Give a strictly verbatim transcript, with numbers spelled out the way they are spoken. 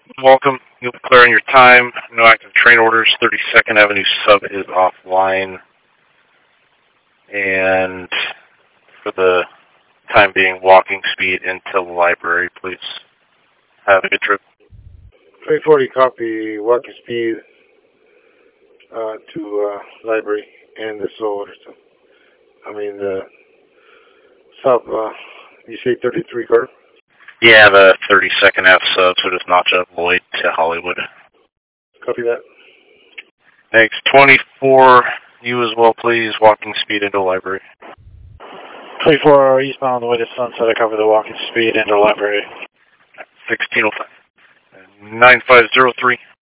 Welcome. You'll be clear on your time. No active train orders. thirty-second Avenue sub is offline. And for the time being, walking speed into the library, please. Have a good trip. three forty copy, walking speed uh, to uh, library and the slow order. So, I mean, the south, uh, you say thirty-three car? Yeah, the thirty-second F sub, so just notch up Lloyd to Hollywood. Copy that. Thanks. twenty-four, you as well, please. Walking speed into the library. twenty-four eastbound on the way to Sunset. I cover the walking speed into the library. sixteen oh five. nine five zero three.